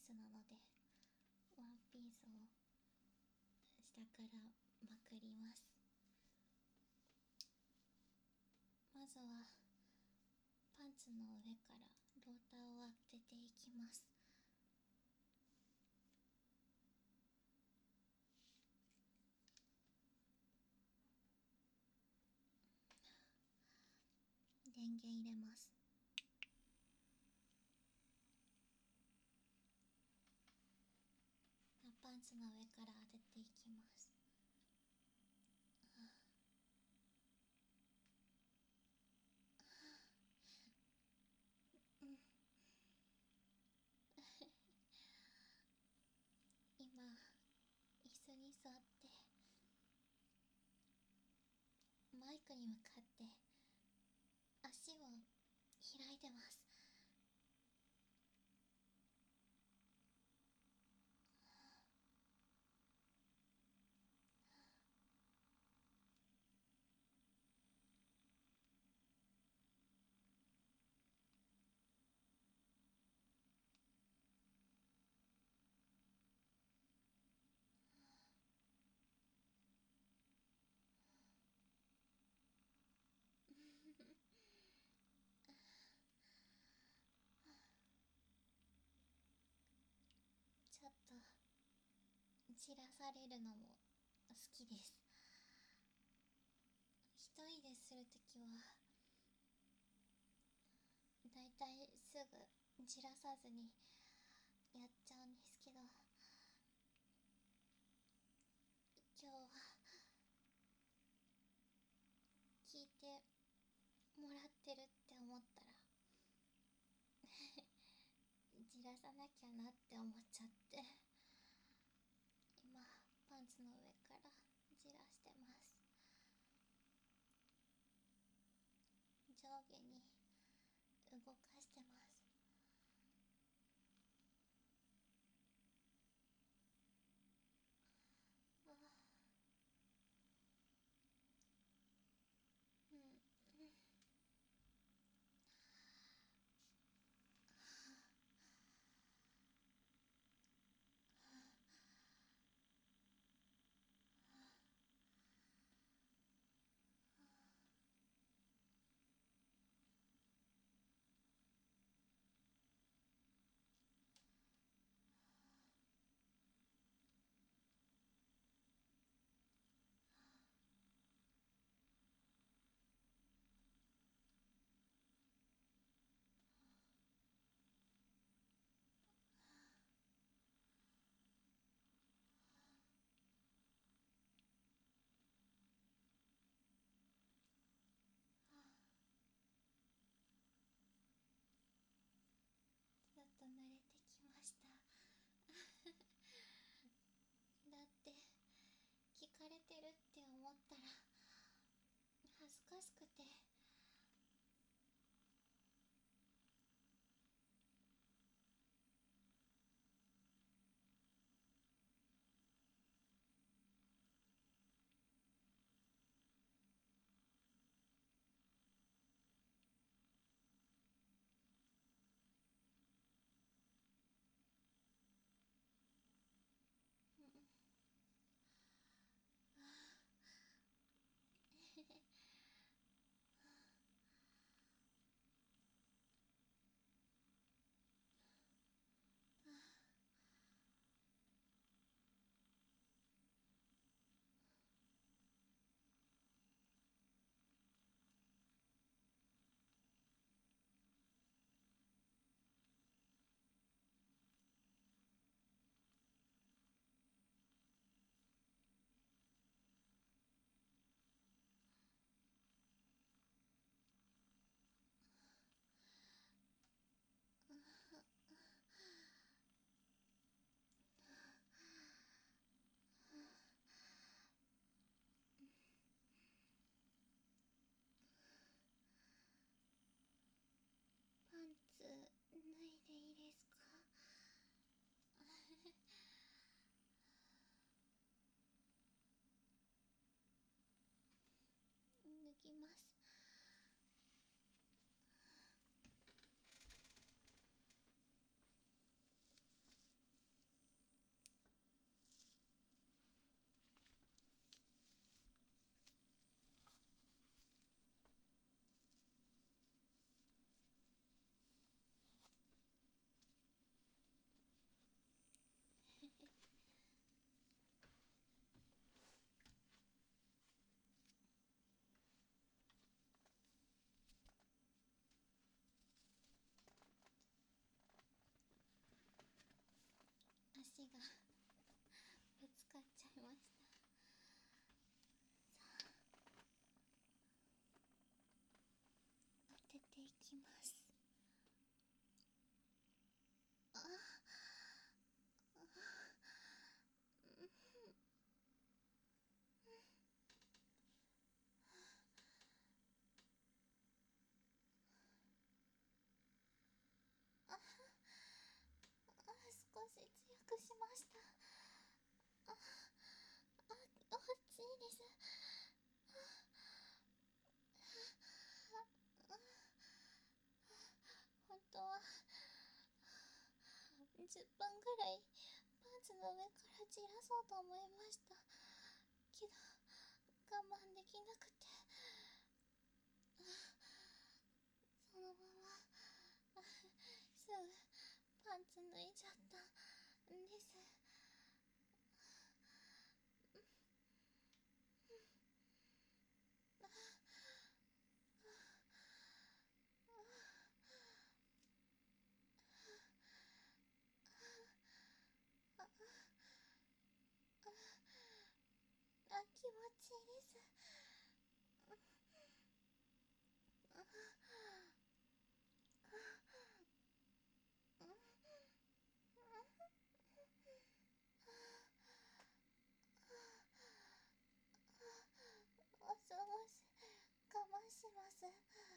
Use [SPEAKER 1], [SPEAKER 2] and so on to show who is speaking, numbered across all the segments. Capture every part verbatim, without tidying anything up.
[SPEAKER 1] スなので、ワンピースを下からまくります。まずはパンツの上からローターを当てていきます。電源入れます。パンツの上から当てていきます。今椅子に座ってマイクに向かって足を開いてます。ちょっとじらされるのも好きです。一人でするときはだいたいすぐじらさずにやっちゃうんですけど、今日は聞いてもらってるって思ったらじらさなきゃなって思っちゃって、今パンツの上からじらしてます。上下に動かしてます。あうん、うん、やっと慣れてきました。だって聞かれてるって思ったら恥ずかしくて。うん、 足がぶつかっちゃいました。さあ、当てていきます。ああ、少し強くしました。ああ、あ、熱いです。本当はじゅっぷんぐらいパンツの上から散らそうと思いましたけど、我慢できなくて、そのまますぐパンツ脱いじゃったんです。あ、気持ちいいです。もう少し我慢します。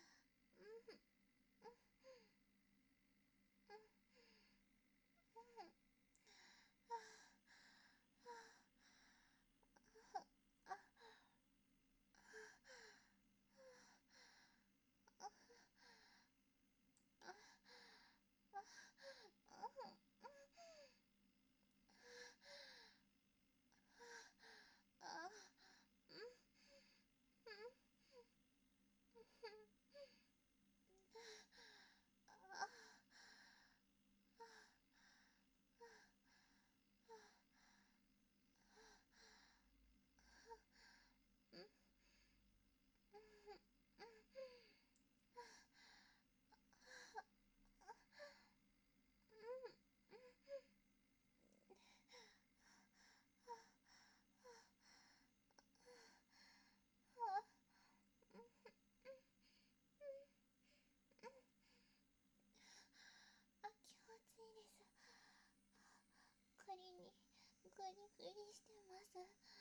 [SPEAKER 1] あ、気持ちいいです。栗にグリグリしてます。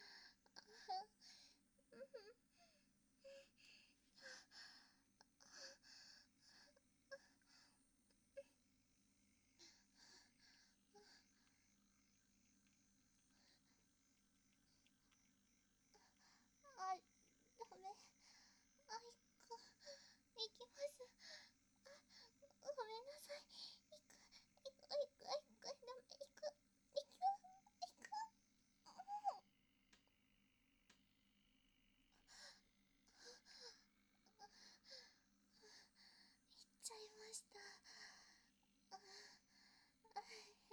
[SPEAKER 1] あ、ダメ。あ、いく。いきます。あ、ごめんなさい。いく。いく、いく、いく。ダメ。いく。いく。いく。うん。いっちゃいました。あ、あ、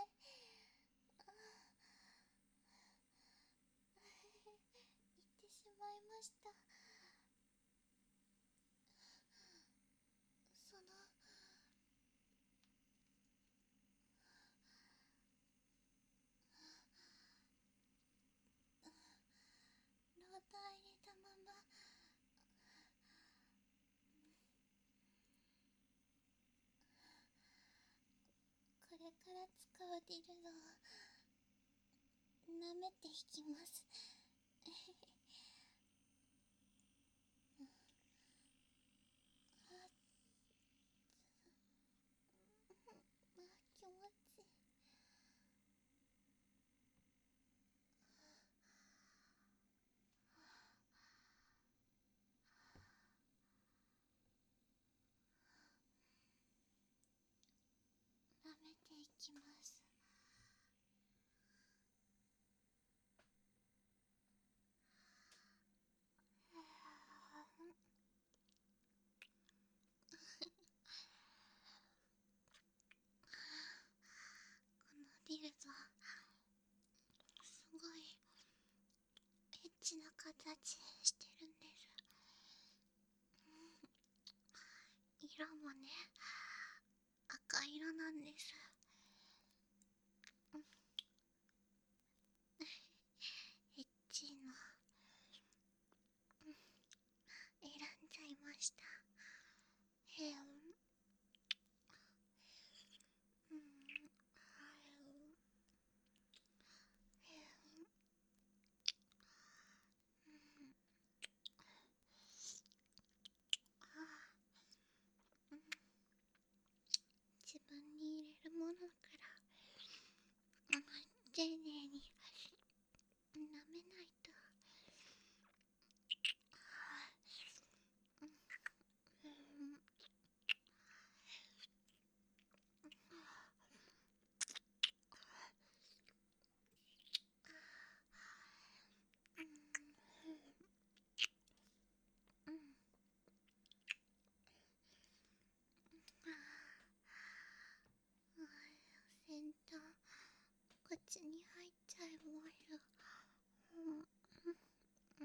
[SPEAKER 1] いってしまいました。そのローター入れたままこれから使うディルドを舐めていきます。あ、気持ちいい。舐めていきます。このディルドすごいエッチな形してるんです。色もね、赤色なんです。 に舐めないと。うん。うん。先端口に入っちゃいます。うん。うん。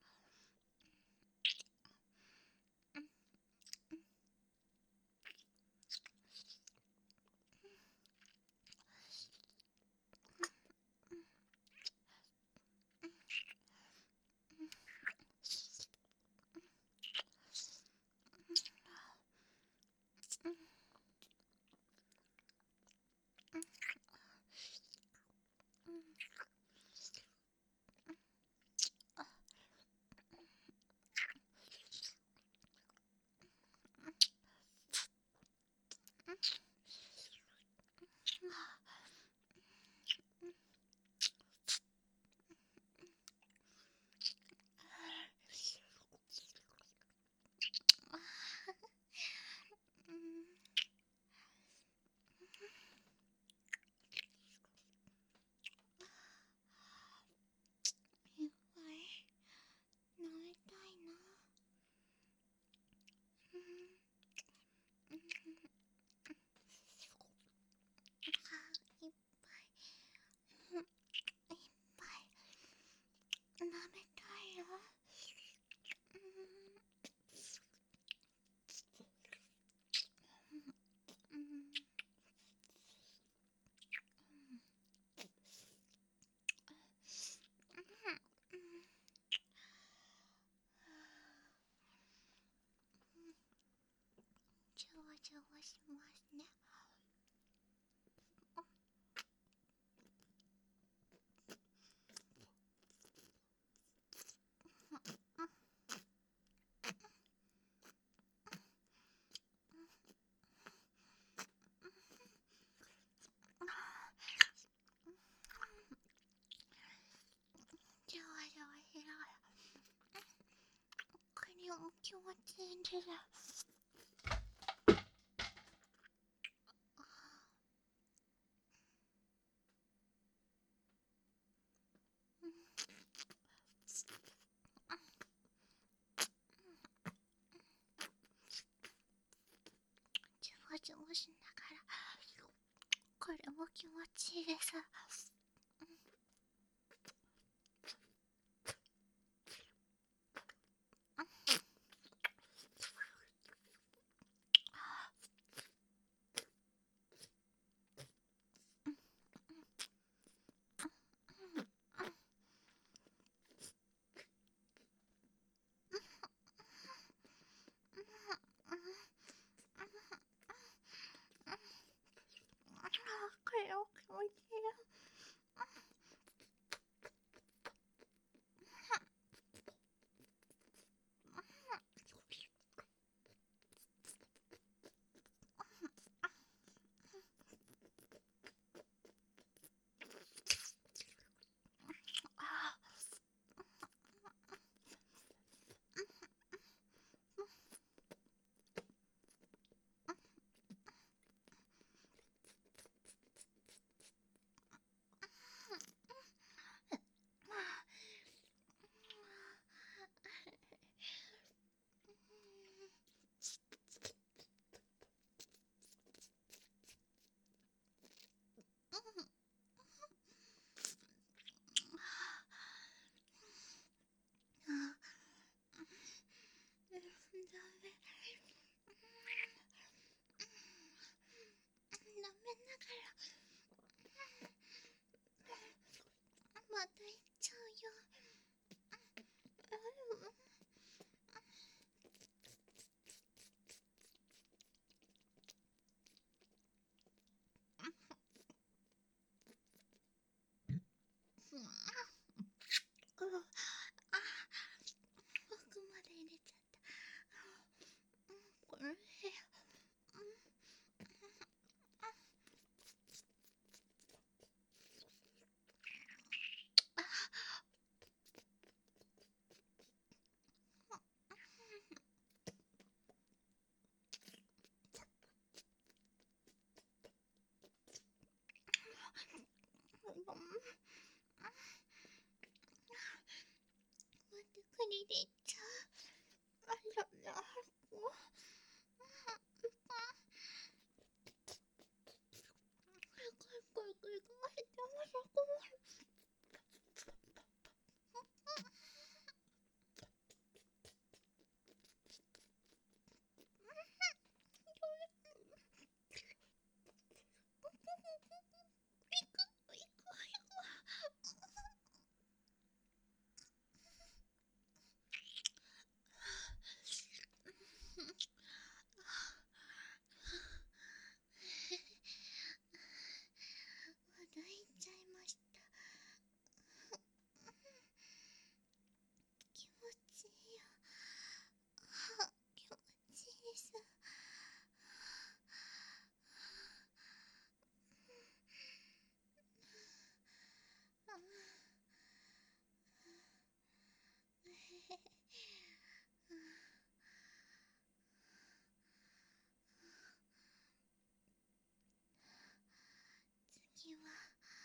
[SPEAKER 1] いっぱい飲みたいな。うん。うん。あ、いっぱい、うん、いっぱい舐めたいよ。うん。うん。うん。じゃわじゃわしますね。じゃわじゃわしながらこれも気持ちいいんです。じゃわじゃわしながらこれも気持ちいいです。これも気持ちいいよ。 くりでいっちゃう。あらら、こう。これこれこれこれこれこれ。まだいっちゃいました。気持ちいいよ。気持ちいいです。次は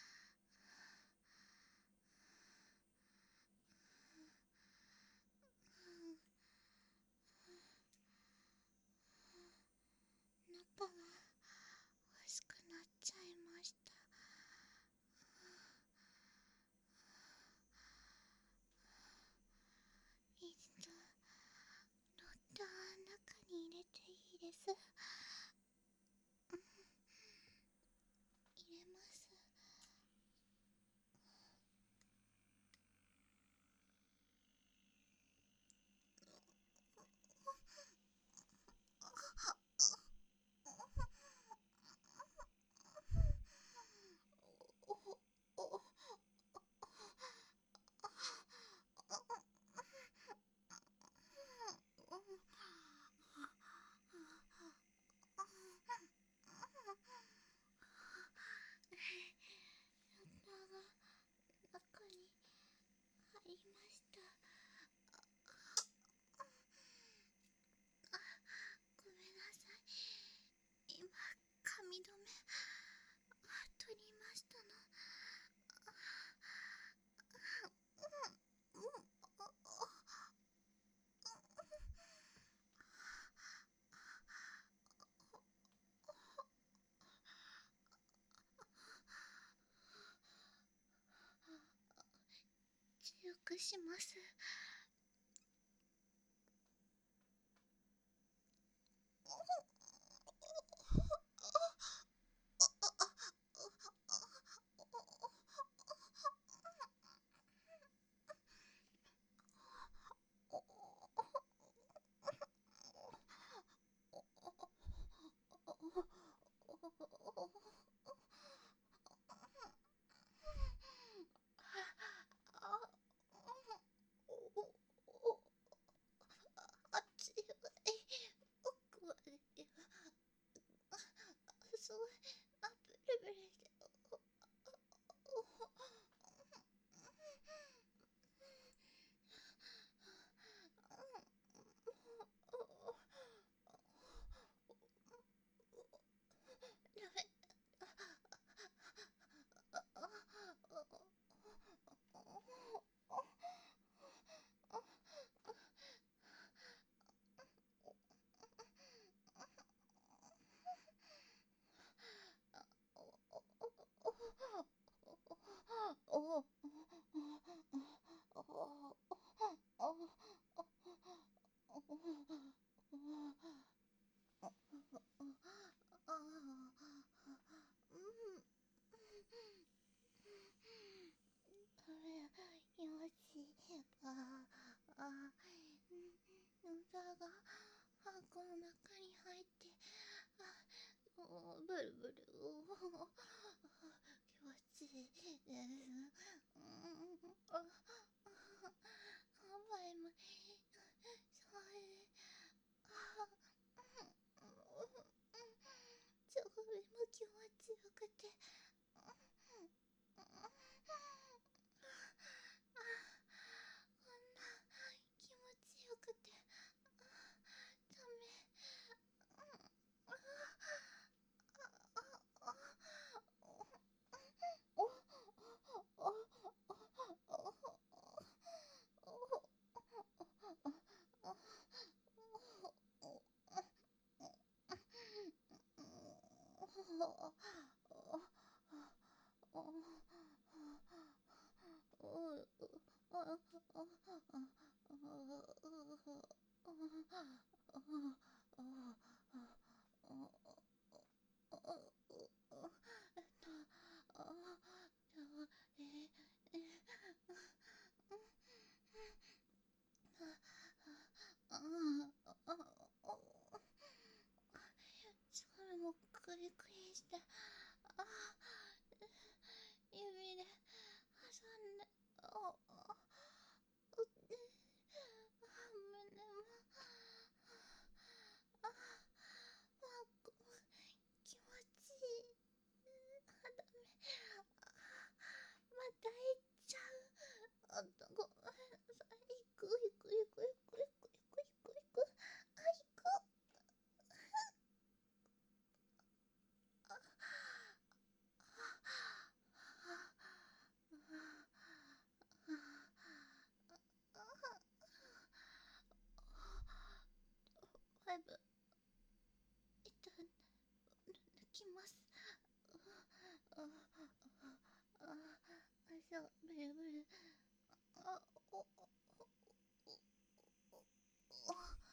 [SPEAKER 1] 中が欲しくなっちゃいました。水とロッドは中に入れていいです。入れます。中に入りました。あ、ごめんなさい。今髪留め取りましたの。強くします。あ、強い。奥まで。すごい。あ、ブルブルして。よし、ああ、歌がハンコの中に入って、あ、おブルブル、お気持ちいいです。うん、あ、甘いも、そういう、あ、すごいも気持ちよくて、こんな気持ちよくて、ダメ。 それもクリクリして、あ指で挟んで、ああうって胸も、ああこ気持ちいい。あダメ、また行っちゃう。あごめんなさい。行く行く行く行く行く行く行く行く、あ行く。ファイブ一旦抜きます。ああああそうブルブル、あおおおお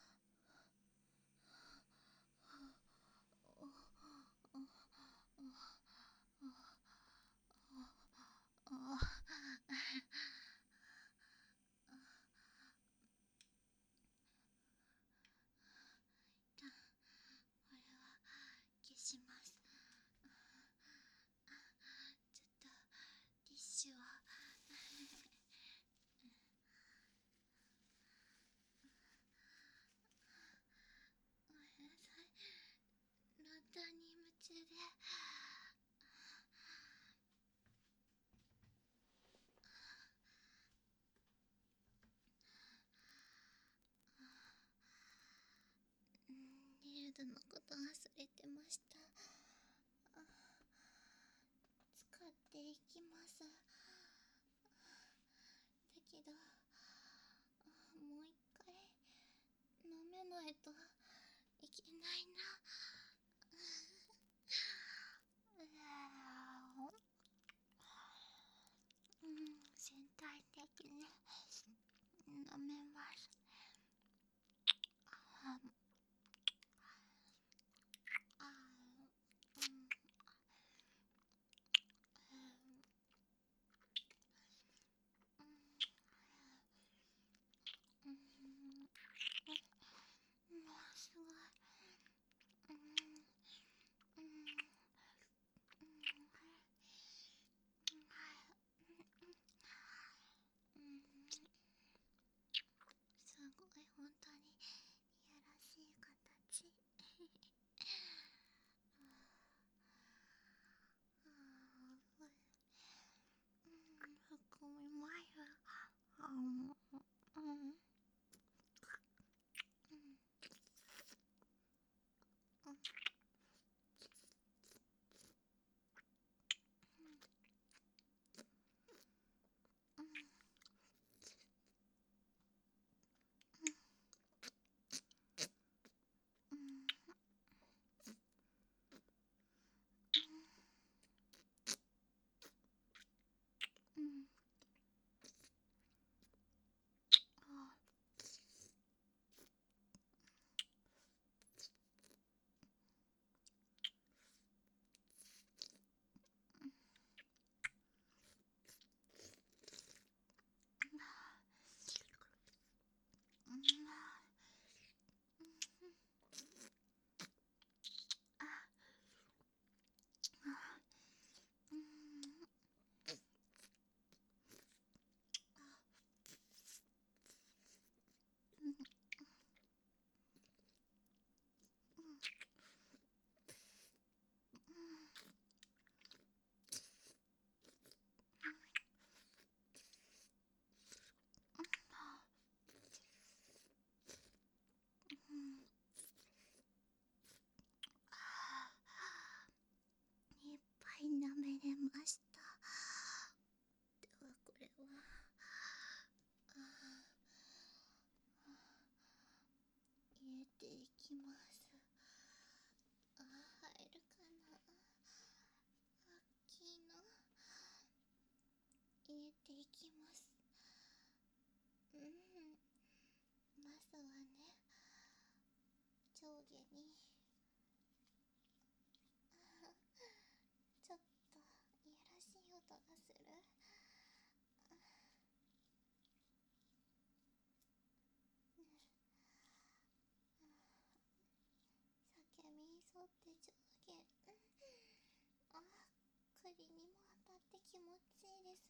[SPEAKER 1] これは消します。ちょっとティッシュをごめんなさい。ローターに夢中でリルドのこと忘れてました。使っていきます。だけどもう一回飲めないといけないな。うん、全体的に飲めます。ああうんうんうん、もうすごい、うん、 けにちょっといやらしい音がする。酒みそって上下、あ、栗にも当たって気持ちいいです。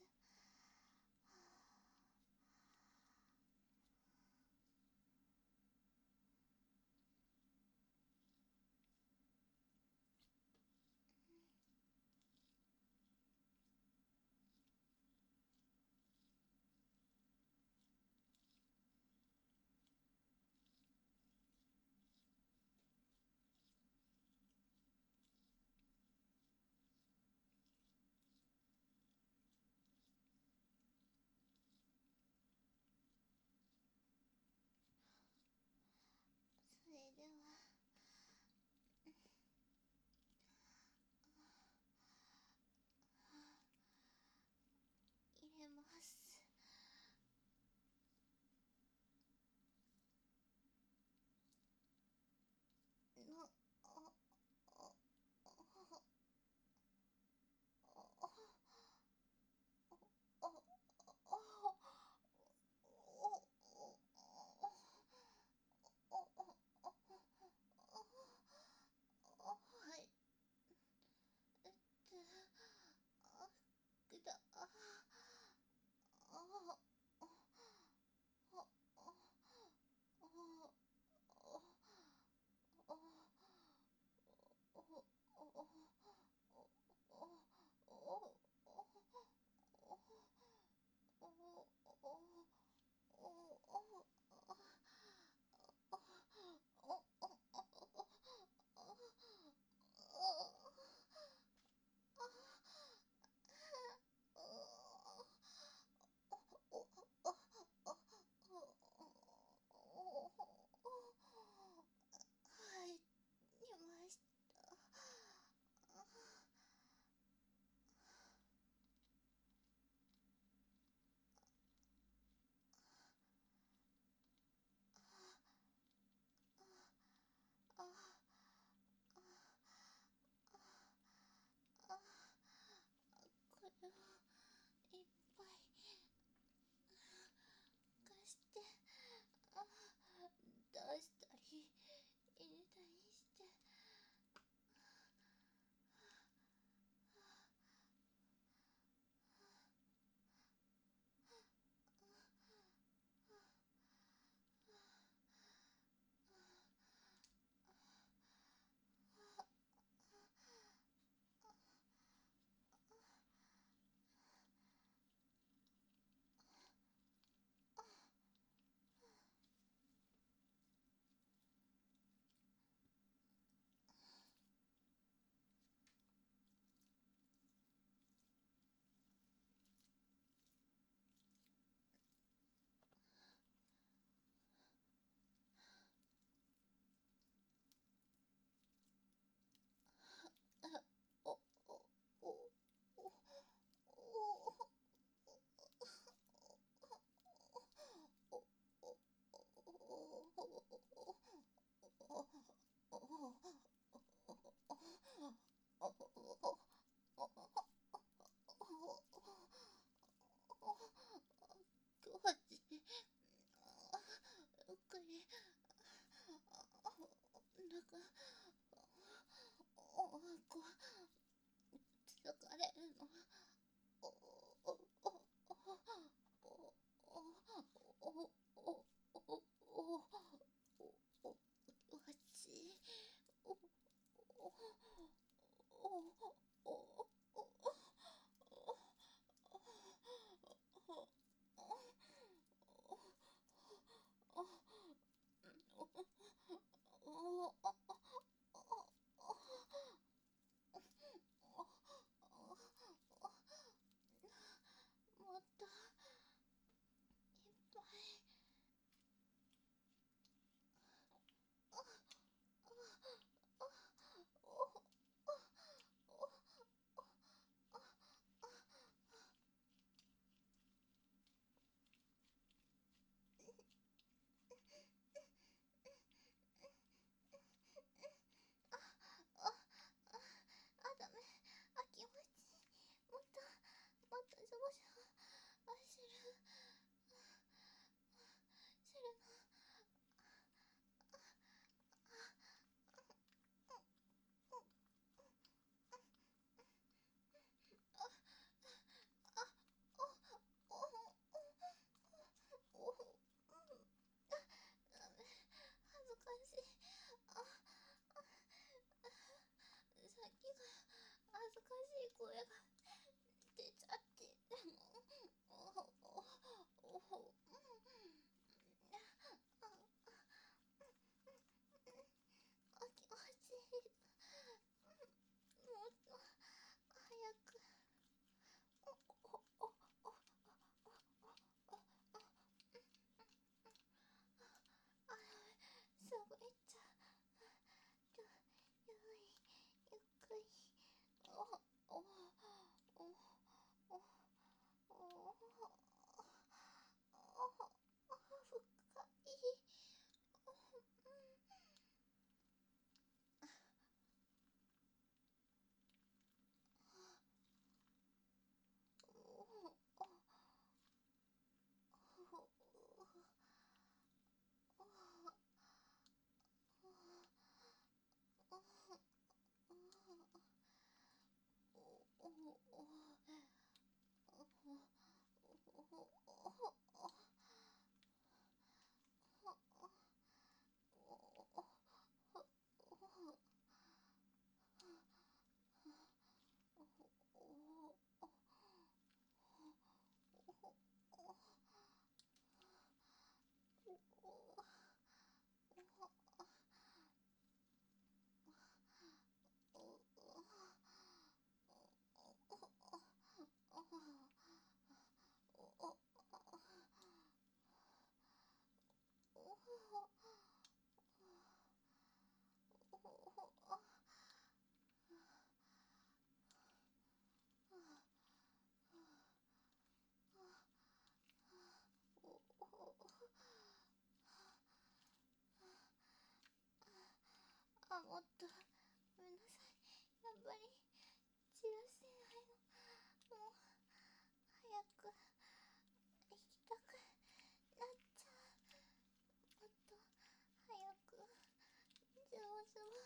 [SPEAKER 1] あ、もっとごめんなさい。やっぱり散らせないの。もう早く行きたくなっちゃう。もっと早くズボズボ。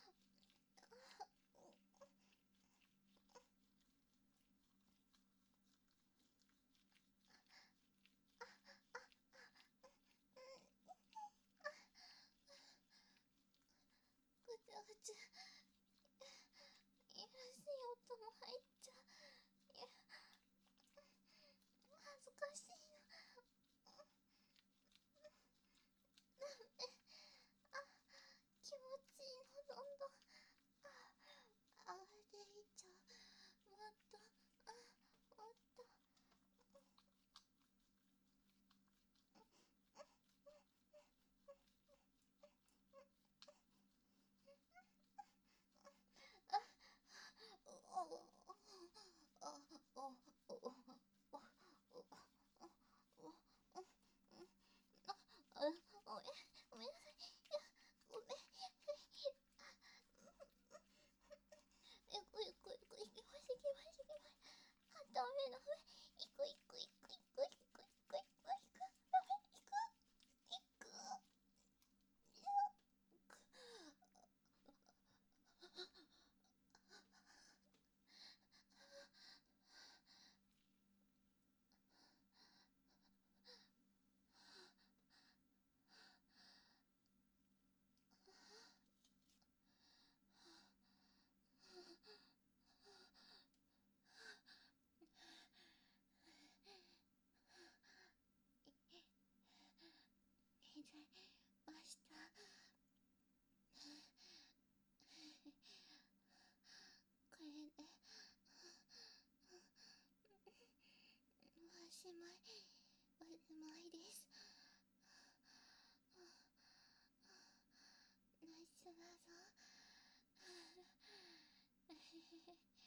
[SPEAKER 1] ぐちゃぐちゃいやらしい音も入っちゃう。いや、恥ずかしいな。なんで、あ、気持ちいいの、どんどん。あ、あれでいっちゃう。もっと、あ、もっと。あ、ごめん、ごめんなさい。いや、ごめん。ゆっくりゆっくりゆっくり行きます、行きます、行きます。片目の上、行く行く行く行く行く行く行く行く。ダメ、行く行く。寝ちゃいました。これでおしまい、おしまいです。ナイスだぞ。